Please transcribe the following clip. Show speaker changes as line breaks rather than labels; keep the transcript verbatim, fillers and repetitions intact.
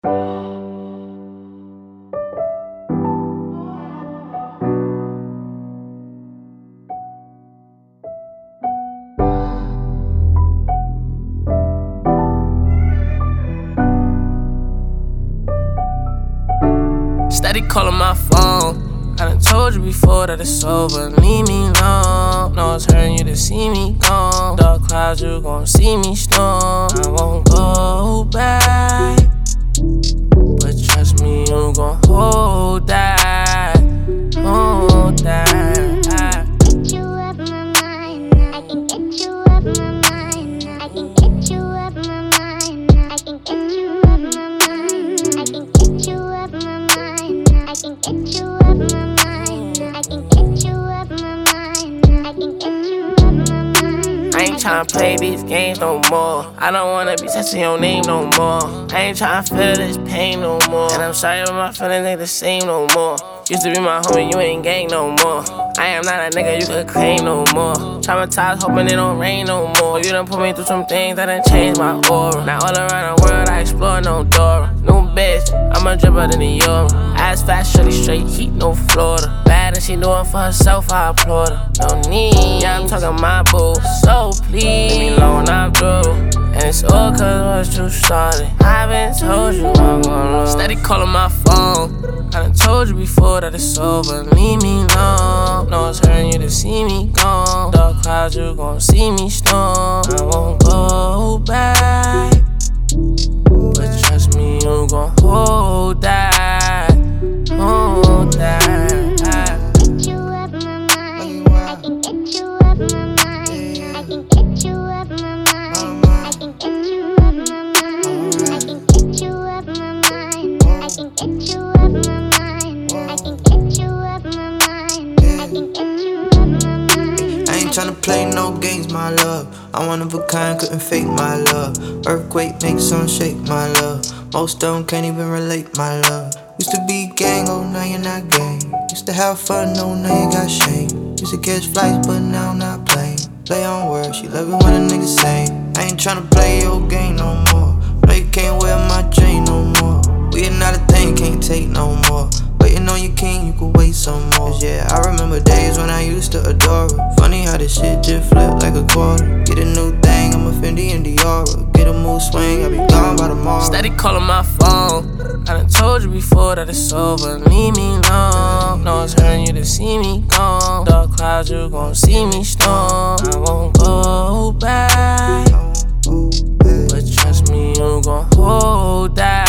Steady calling my phone. I done told you before that it's over. Leave me alone. No, it's hurting you to see me gone. Dark clouds, you gon' see me storm. I won't go back, but trust me, you gon' hold that, hold that.
Get you up my mind. I can get you up my mind. I can get you up my mind. I can get you up my mind. I can get you up my mind. I can get you up my mind. I can get you up my mind. I can get you up my mind.
I ain't tryna play these games no more. I don't wanna be touching your name no more. I ain't tryna feel this pain no more. And I'm sorry, but my feelings ain't the same no more. Used to be my homie, you ain't gang no more. I am not a nigga you could claim no more. Traumatized, hoping it don't rain no more. You done put me through some things that done changed my aura. Now all around the world I explore no Dora. New bitch, I'm a dripper than the Euro. Ass fast, shorty straight heat, no Florida. Bad and she doing for herself, I applaud her. No need, yeah, I'm talking my boo. So please, leave me alone, I'm through. And it's all cause what you started. I been told you I'm gon' lose. Steady calling my phone. I done told you before that it's over. Leave me alone. No, it's hurting you to see me gone. Dark clouds, you gon' see me storm. I won't go back, but trust me, you gon' hold that, hold that.
Get you up my mind. I can get you up my mind. I can get you up my mind. I can get you up my mind. I can get you up my mind. I can get you up my mind. I can get you up my mind. I can get you up my mind.
I ain't tryna play no games, my love. I'm one of a kind, couldn't fake my love. Earthquake makes some shake, my love. Most of them can't even relate, my love. Used to be gang, oh now you're not gang. Used to have fun, oh now you got shame. Used to catch flights, but now I'm not playing. Play on words, she love it when a nigga say. I ain't tryna play your game no more. No, you can't wear my chain no more. We ain't not a thing, can't take no more. Waiting on your king, you could wait some more. Yeah, I remember days when I used to adore her. Funny how this shit just flipped like a quarter. Get a new thing, I'm a Fendi and Diora. Get a mood swing, I'll be gone by tomorrow.
Steady calling my phone. I done told you before that it's over. Leave me alone. No, it's hurting you to see me gone. Dark clouds, you gon' see me storm. I won't go back, but trust me, you gon' hold that.